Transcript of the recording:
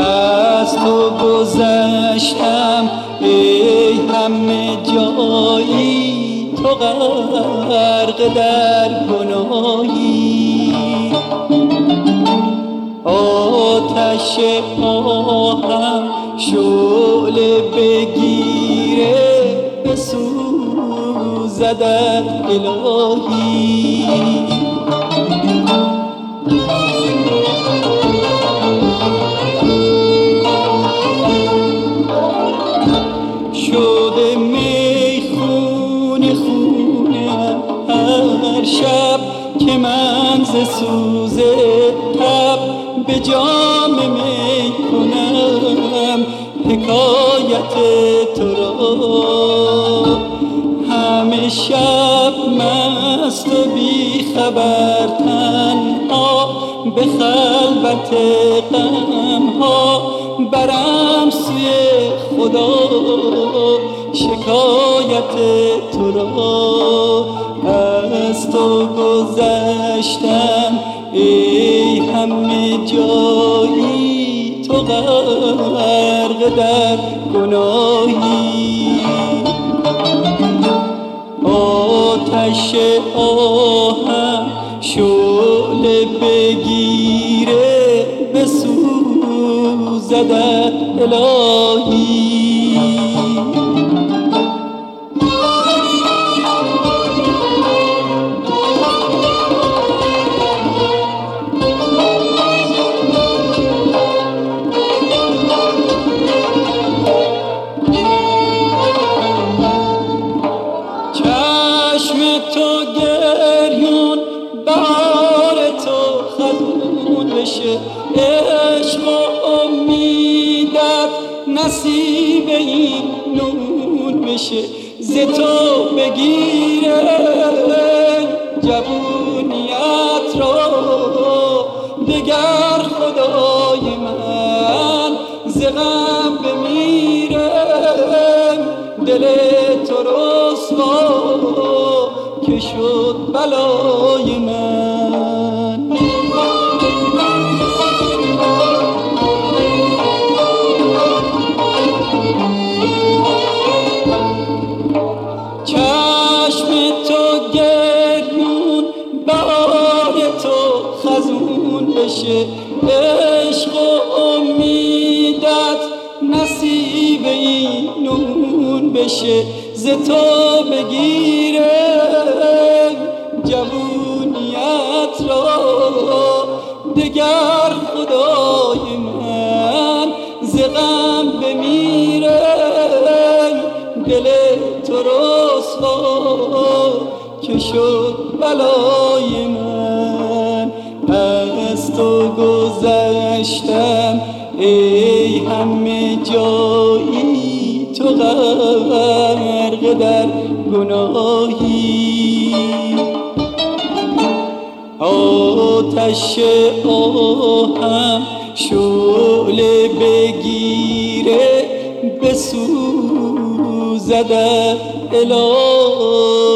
از تو گذشتم ای همه جایی، تو غرق در گناهی. آتش آهم شعله بگیره بسوزدت الهی. شده میخونه خونم هر شب که من ز سوز تب به جام می کنم حکایت تو را. همه شب مست و بی خبر تنها به خلوت غمها برم سوی خدا شکایت تو را. از تو گذشتم ای همه جایی، تو غرق در گناهی. آتش آهم شعله بگیره بسوزدت الهی. چشم تو گریون بهار تو خزون بشه، عشق و امیدت نصیب این نون بشه. ز تو بگیره جوونیت رو دگر خدای من، ز غم بمیرم دل تو رسوا که شد بلای من. چشم تو گریون بهار تو خزون بشه، عشق و امیدت نصیب این نون بشه. ز تو بگیره جوونیت را دگر خدای من، ز غم بمیرم دل تو رسوا که شد بلای من. از تو گذشتم ای همه جایی، تو غرق در گناهی. آتش آهم شعله بگیره بسوزدت الهی.